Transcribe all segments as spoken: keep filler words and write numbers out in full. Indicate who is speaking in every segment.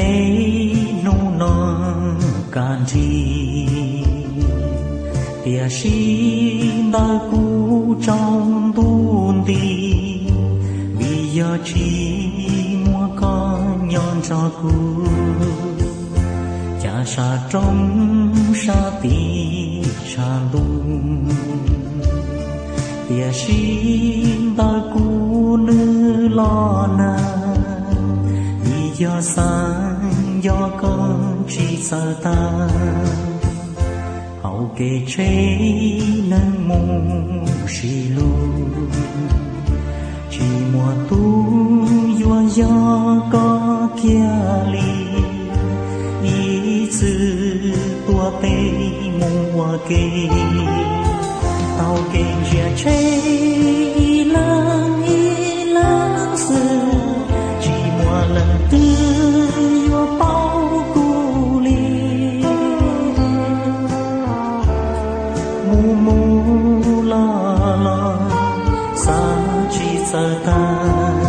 Speaker 1: nu non canti tia xin ta cu trong tuôn đi vì giờ chỉ mua con nhon cho cu cha sa trong sa ti sa lung tia xin ta cu nữ lo na vì giờ sáng do con chỉ sợ ta hậu kê chế nâng mong xì lu chỉ mùa tu dùa gió có kia li ý sư tua tê mùa kê tàu kê chia chế ý lăng ý lăng sư chỉ mùa lần tư dùa bao cu li mu mu la la sa chi sa ta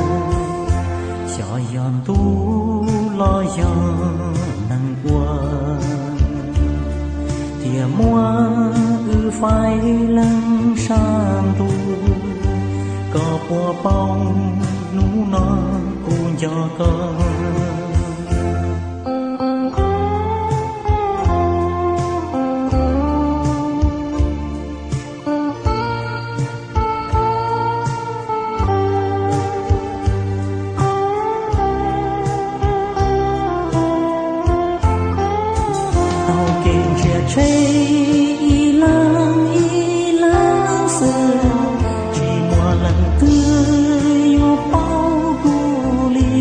Speaker 1: cho yon tu lo yon nang qua tia mua ư phai lăng sang tu có bùa bông nú non cùng cho con ý lăng ý lăng xưa chỉ mùa lần tươi vô bao cu li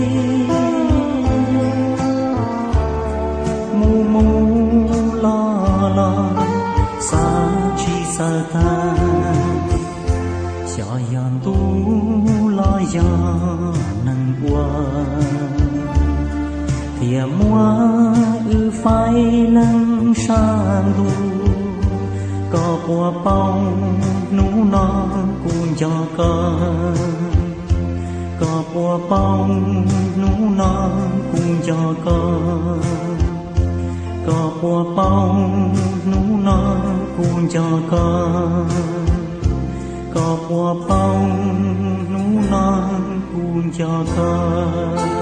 Speaker 1: mu mu lo lo sa chi sa ta cho yon tu lo yon nang qua tia mua ư phai lăng sang tu có bùa bông nú non cùng cho con có bùa bông nú non cùng cho con có bùa bông nú non cùng cho con có bùa bông nú non cùng cho con